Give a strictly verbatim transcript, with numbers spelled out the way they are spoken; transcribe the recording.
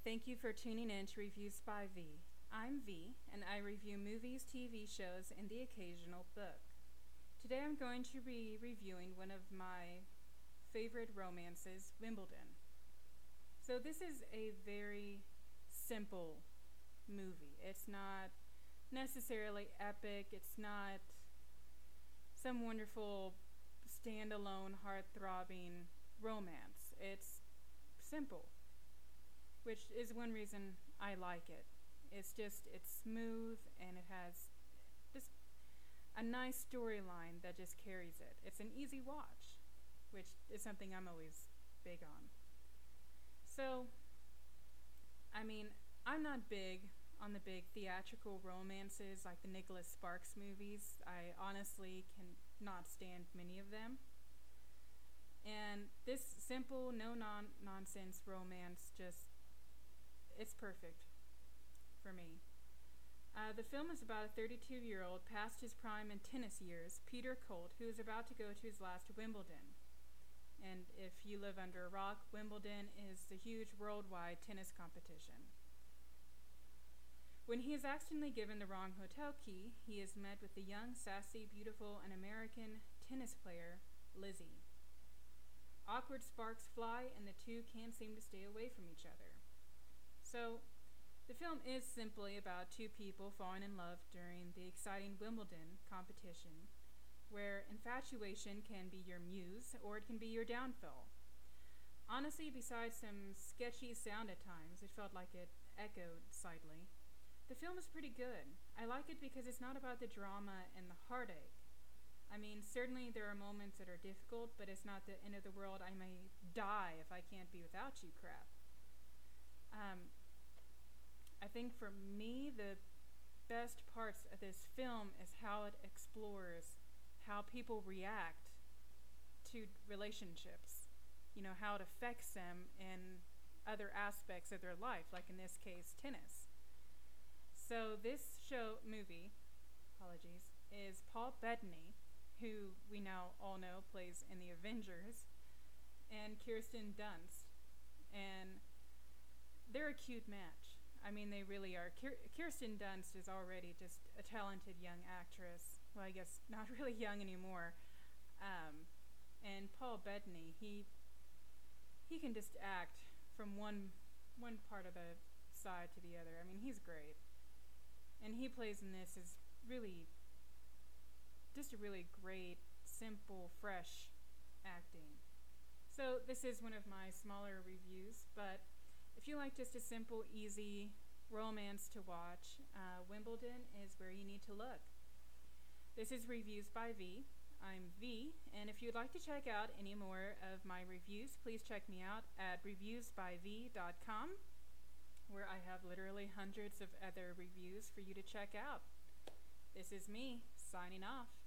Thank you for tuning in to Reviews by V. I'm V, and I review movies, T V shows, and the occasional book. Today I'm going to be reviewing one of my favorite romances, Wimbledon. So this is a very simple movie. It's not necessarily epic. It's not some wonderful, standalone, heart-throbbing romance. It's simple, which is one reason I like it. It's just, it's smooth, and it has just a nice storyline that just carries it. It's an easy watch, which is something I'm always big on. So, I mean, I'm not big on the big theatrical romances like the Nicholas Sparks movies. I honestly cannot stand many of them. And this simple, no-nonsense romance just, it's perfect for me. Uh, the film is about a thirty-two-year-old past his prime in tennis years, Peter Colt, who is about to go to his last Wimbledon. And if you live under a rock, Wimbledon is the huge worldwide tennis competition. When he is accidentally given the wrong hotel key, he is met with the young, sassy, beautiful, and American tennis player, Lizzie. Awkward sparks fly, and the two can't seem to stay away from each other. So, the film is simply about two people falling in love during the exciting Wimbledon competition, where infatuation can be your muse or it can be your downfall. Honestly, besides some sketchy sound at times, it felt like it echoed slightly. The film is pretty good. I like it because it's not about the drama and the heartache. I mean, certainly there are moments that are difficult, but it's not the end of the world, I may die if I can't be without you crap. Um, I think for me, the best parts of this film is how it explores how people react to relationships. You know, how it affects them in other aspects of their life, like in this case, tennis. So this show, movie, apologies, is Paul Bettany, who we now all know plays in the Avengers, and Kirsten Dunst. And they're a cute match. I mean, they really are. Kir- Kirsten Dunst is already just a talented young actress. Well, I guess not really young anymore. Um, and Paul Bettany, he he can just act from one one part of the side to the other. I mean, he's great. And he plays in this as really just a really great, simple, fresh acting. So this is one of my smaller reviews, but if you like just a simple, easy romance to watch, uh, Wimbledon is where you need to look. This is Reviews by V. I'm V, and if you'd like to check out any more of my reviews, please check me out at reviews by v dot com, where I have literally hundreds of other reviews for you to check out. This is me, signing off.